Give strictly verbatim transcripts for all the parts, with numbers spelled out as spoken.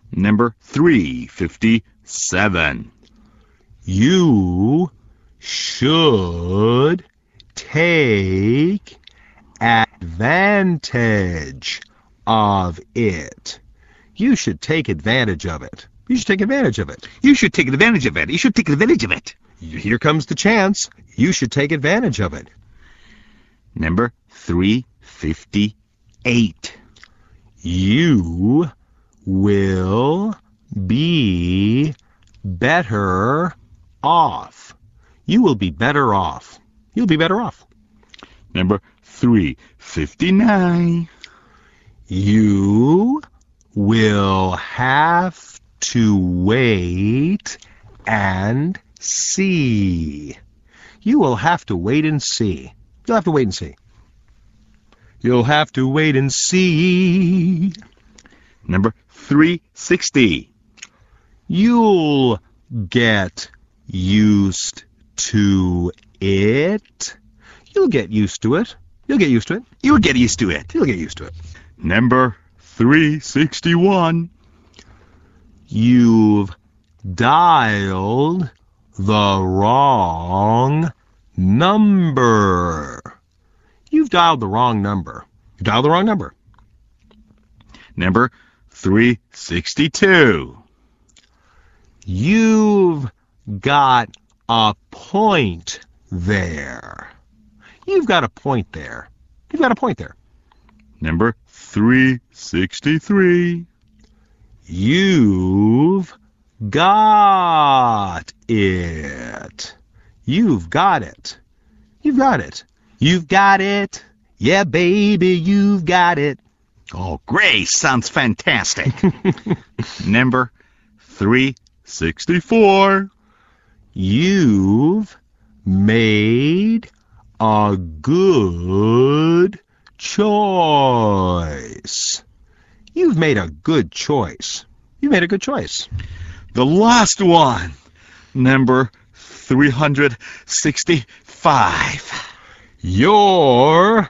Number three fifty-seven. You should take advantage of it. You should take advantage of it. You should take advantage of it. You should take advantage of it. You should take advantage of it. Here comes the chance. You should take advantage of it. Number three fifty-eight. You will be better off. You will be better off. You'll be better off. Number three fifty-nine. You will have to wait and see. You will have to wait and see. You'll have to wait and see. You'll have to wait and see. Number three sixty. You'll get used to it. You'll get used to it. You'll get used to it. You'll get used to it. You'll get used to it. Number three sixty-one. You've dialed the wrong number. You've dialed the wrong number. You dialed the wrong number. Number three sixty-two. You've got a point there. You've got a point there. You've got a point there. Number three sixty-three. You've got it. You've got it. You've got it. You've got it. Yeah, baby, you've got it. Oh, Grace, sounds fantastic. Number three sixty-four. You've made a good choice. You've made a good choice. You made a good choice. The last one. Number three hundred sixty-five. Your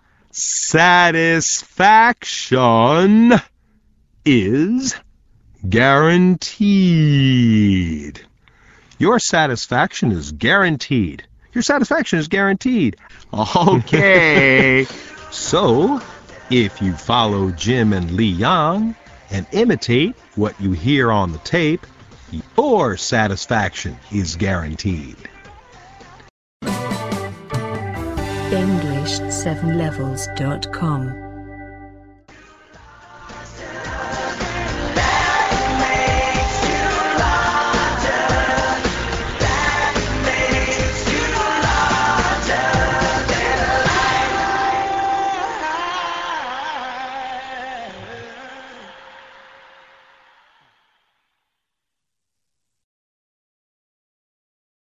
satisfaction is guaranteed. Your satisfaction is guaranteed. Your satisfaction is guaranteed. Okay. So, if you follow Jim and Lee Yang and imitate what you hear on the tape, your satisfaction is guaranteed. English seven levels dot com